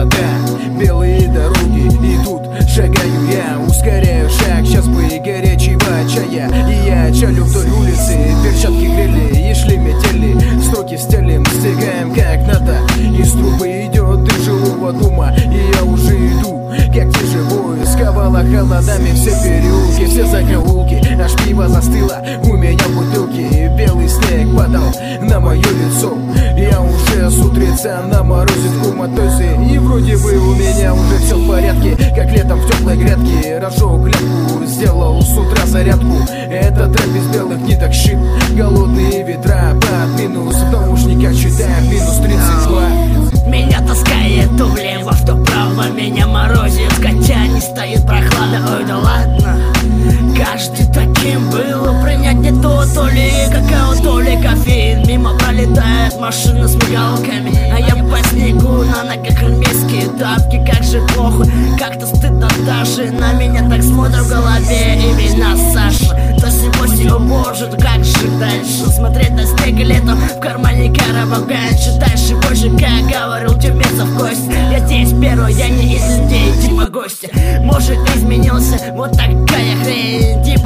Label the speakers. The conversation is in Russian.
Speaker 1: холода, белые дороги, и тут шагаю я, ускоряю шаг, сейчас бы и горячего чая. И я чалю вдоль улицы, перчатки грели, и шли метели, строки стелим, стягаем как надо. Из трубы идет дым жилого дома, и я уже иду, как тяжело, сковала холодами все переулки, все закоулки. Аж пиво застыло у меня в бутылке, белый снег падал на мое лицо. Я уже с утреца на морозе в коматозе, и вроде бы у меня уже все в порядке, как летом в теплой грядке. Разжег лампу, сделал с утра зарядку. Это трек из белых ниток щип, голодные ветра под минус, в наушниках читаем минус 32.
Speaker 2: Меня таскает то влево, то вправо, меня морозит, хотя не стоит прохлада. Ой, да ладно, каждый таким было. Принять не то ли какао, то ли кофеин. Мимо пролетает машина с мигалками, а я по снегу на ногах армейские тапки. Как же плохо, как-то стыдно даже. На меня так смотрят в голове имена Саша. То сегодня, о боже, ну как же дальше? Смотреть на снег летом, в кармане караван. Читаешь и больше, как говорил Тюмецов Кость. Я здесь первый, я не из людей, типа гостя. Может изменился, вот такая хрень, типа